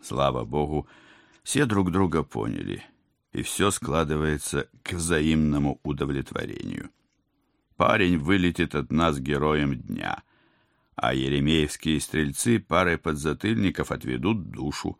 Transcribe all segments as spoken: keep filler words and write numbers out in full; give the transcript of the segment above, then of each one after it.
Слава богу, все друг друга поняли, и все складывается к взаимному удовлетворению. Парень вылетит от нас героем дня, а еремеевские стрельцы парой подзатыльников отведут душу.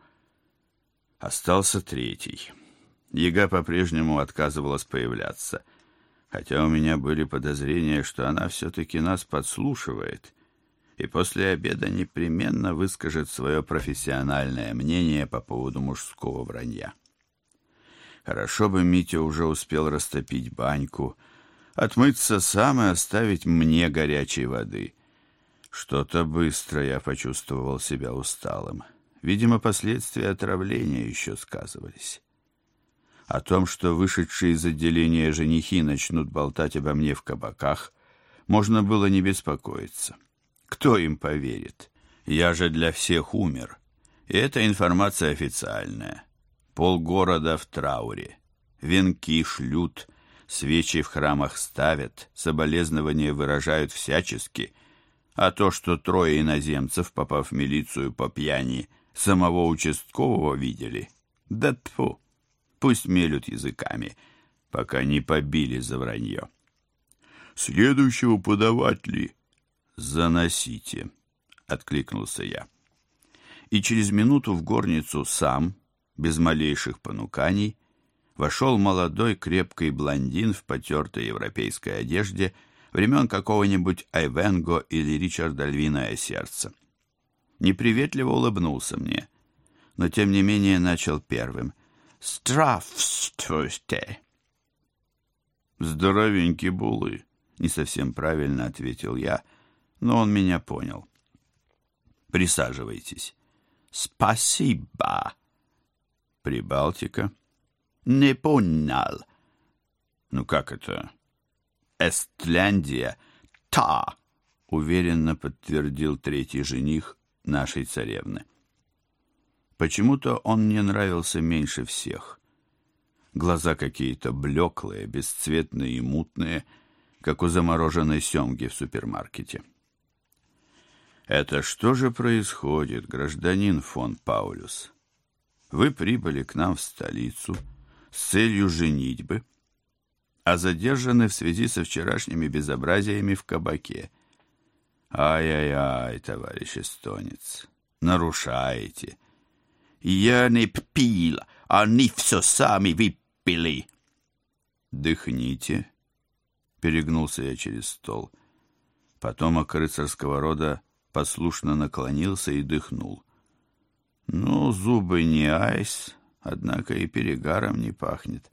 Остался третий. Яга по-прежнему отказывалась появляться, хотя у меня были подозрения, что она все-таки нас подслушивает и после обеда непременно выскажет свое профессиональное мнение по поводу мужского вранья. Хорошо бы Митя уже успел растопить баньку, отмыться сам и оставить мне горячей воды. Что-то быстро я почувствовал себя усталым. Видимо, последствия отравления еще сказывались. О том, что вышедшие из отделения женихи начнут болтать обо мне в кабаках, можно было не беспокоиться. Кто им поверит? Я же для всех умер. И эта информация официальная. Полгорода в трауре. Венки шлют, свечи в храмах ставят, соболезнования выражают всячески. А то, что трое иноземцев, попав в милицию по пьяни, самого участкового видели, да тьфу, пусть мелют языками, пока не побили за вранье. Следующего подавать ли? Заносите, откликнулся я. И через минуту в горницу сам, без малейших понуканий, вошел молодой крепкий блондин в потертой европейской одежде времен какого-нибудь Айвенго или Ричарда Львиное сердце. Неприветливо улыбнулся мне, но тем не менее начал первым. «Здравствуйте!» «Здоровенький булы!» — не совсем правильно ответил я, но он меня понял. «Присаживайтесь». «Спасибо!» «Прибалтика?» «Не понял». «Ну как это?» «Эстляндия, та!» — уверенно подтвердил третий жених нашей царевны. Почему-то он мне нравился меньше всех. Глаза какие-то блеклые, бесцветные и мутные, как у замороженной семги в супермаркете. «Это что же происходит, гражданин фон Паулюс? Вы прибыли к нам в столицу с целью женитьбы, а задержаны в связи со вчерашними безобразиями в кабаке. Ай-яй-яй, товарищ эстонец, нарушаете. Я не пил, они все сами выпили». «Дыхните», — перегнулся я через стол. Потомок рыцарского рода послушно наклонился и дыхнул. «Ну, зубы не айс, однако и перегаром не пахнет».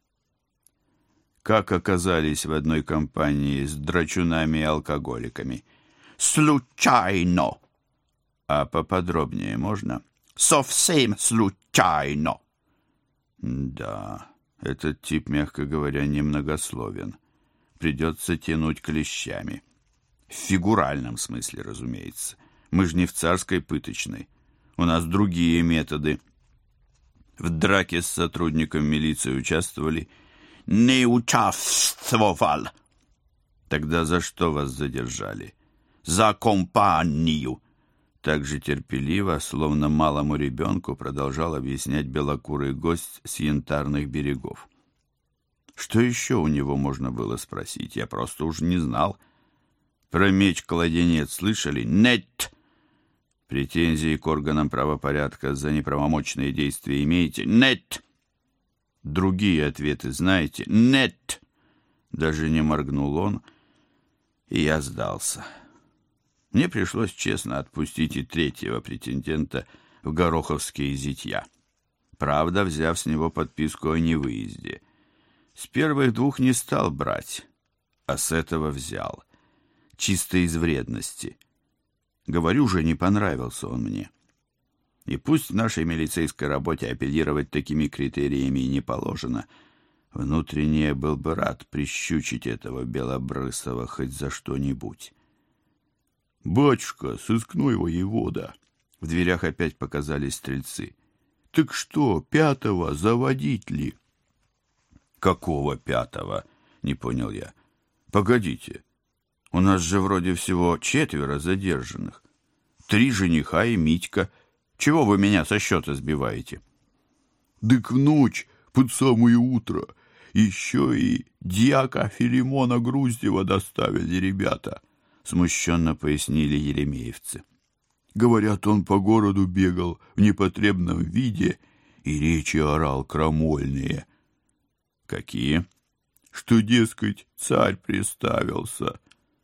«Как оказались в одной компании с драчунами и алкоголиками?» «Случайно». «А поподробнее можно?» «Совсем случайно». «Да, этот тип, мягко говоря, немногословен. Придется тянуть клещами. В фигуральном смысле, разумеется. Мы же не в царской пыточной. У нас другие методы». «В драке с сотрудником милиции участвовали?» «Не участвовал». «Тогда за что вас задержали?» «За компанию». Так же терпеливо, словно малому ребенку, продолжал объяснять белокурый гость с янтарных берегов. Что еще у него можно было спросить? Я просто уж не знал. Про меч-кладенец слышали? Нет. Претензии к органам правопорядка за неправомочные действия имеете? Нет. Другие ответы знаете? Нет. Даже не моргнул он, и я сдался. Мне пришлось честно отпустить и третьего претендента в гороховские зятья. Правда, взяв с него подписку о невыезде. С первых двух не стал брать, а с этого взял. Чисто из вредности. Говорю же, не понравился он мне. И пусть в нашей милицейской работе апеллировать такими критериями не положено, внутренне я был бы рад прищучить этого белобрысого хоть за что-нибудь. «Батюшка, сыскной воевода!» В дверях опять показались стрельцы. «Так что, пятого заводить ли?» «Какого пятого?» — не понял я. «Погодите, у нас же вроде всего четверо задержанных. Три жениха и Митька. Чего вы меня со счета сбиваете? Дык в ночь, под самое утро, еще и дьяка Филимона Груздева доставили ребята, смущенно пояснили еремеевцы. Говорят, он по городу бегал в непотребном виде и речи орал крамольные. Какие? Что, дескать, царь приставился.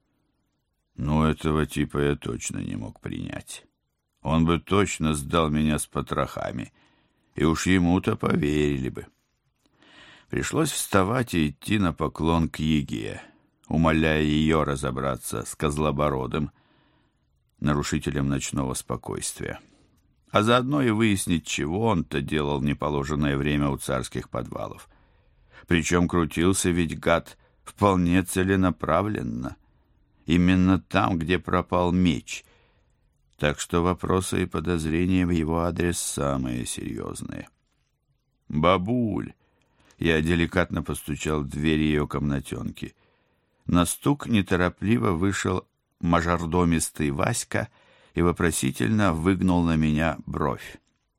Ну, этого типа я точно не мог принять. Он бы точно сдал меня с потрохами, и уж ему-то поверили бы. Пришлось вставать и идти на поклон к Еге, умоляя ее разобраться с Козлобородым, нарушителем ночного спокойствия, а заодно и выяснить, чего он-то делал в неположенное время у царских подвалов. Причем крутился ведь гад вполне целенаправленно, именно там, где пропал меч, так что вопросы и подозрения в его адрес самые серьезные. «Бабуль!» Я деликатно постучал в дверь ее комнатенки. На стук неторопливо вышел мажордомистый Васька и вопросительно выгнул на меня бровь.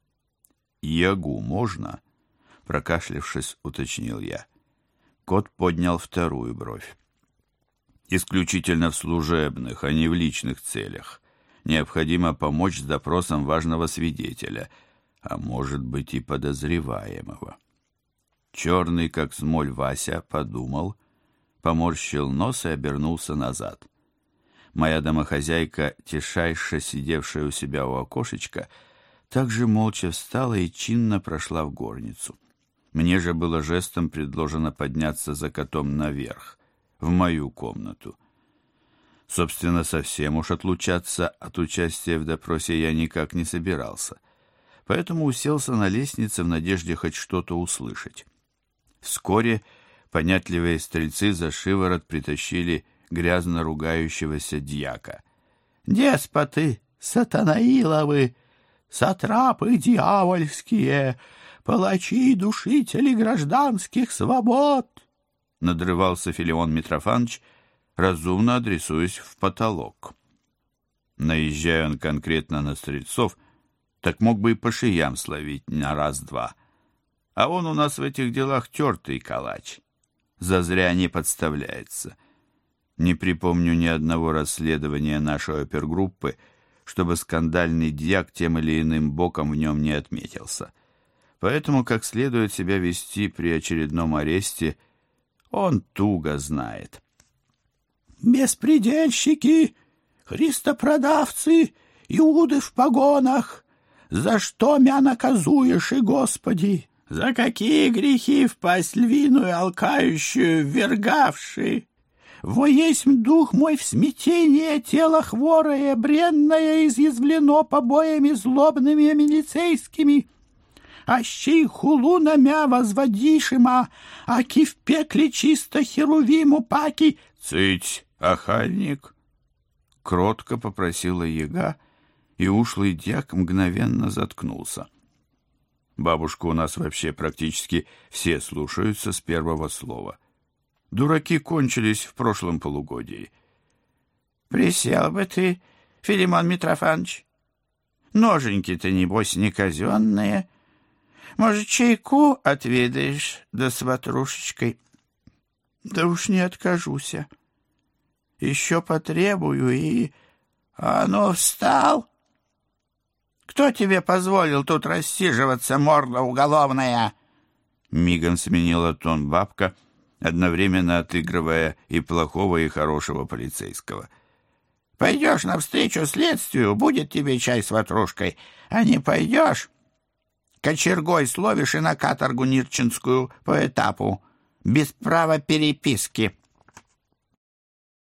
«Ягу можно?» — прокашлявшись, уточнил я. Кот поднял вторую бровь. «Исключительно в служебных, а не в личных целях. Необходимо помочь с допросом важного свидетеля, а может быть и подозреваемого». Черный, как смоль, Вася подумал, поморщил нос и обернулся назад. Моя домохозяйка, тишайше сидевшая у себя у окошечка, также молча встала и чинно прошла в горницу. Мне же было жестом предложено подняться за котом наверх, в мою комнату. Собственно, совсем уж отлучаться от участия в допросе я никак не собирался, поэтому уселся на лестнице в надежде хоть что-то услышать. Вскоре понятливые стрельцы за шиворот притащили грязно ругающегося дьяка. «Деспоты, сатанаиловы, сатрапы дьявольские, палачи и душители гражданских свобод!» надрывался Филимон Митрофанович, разумно адресуясь в потолок. Наезжая он конкретно на стрельцов, так мог бы и по шеям словить на раз-два. А он у нас в этих делах тертый калач. Зазря не подставляется. Не припомню ни одного расследования нашей опергруппы, чтобы скандальный дьяк тем или иным боком в нем не отметился. Поэтому, как следует себя вести при очередном аресте, он туго знает. «Беспредельщики, христопродавцы, иуды в погонах, за что мя наказуешь, и Господи? За какие грехи впасть львиную алкающую ввергавши? Во есмь дух мой в смятение, тело хворое, бренное, изъязвлено побоями злобными милицейскими. Аще хулу на мя возводишима, аки в пекле чисто херувиму паки». «Цыть, охальник!» — кротко попросила яга, и ушлый дьяк мгновенно заткнулся. Бабушку у нас вообще практически все слушаются с первого слова. Дураки кончились в прошлом полугодии. «Присел бы ты, Филимон Митрофанович. Ноженьки-то, небось, не казенные. Может, чайку отведаешь, да с ватрушечкой?» «Да уж не откажуся. Еще потребую и...» «А ну, встал! Кто тебе позволил тут рассиживаться, морда уголовная?» Мигом сменила тон бабка, одновременно отыгрывая и плохого, и хорошего полицейского. «Пойдешь навстречу следствию, будет тебе чай с ватрушкой, а не пойдешь, кочергой словишь и на каторгу нирчинскую по этапу, без права переписки».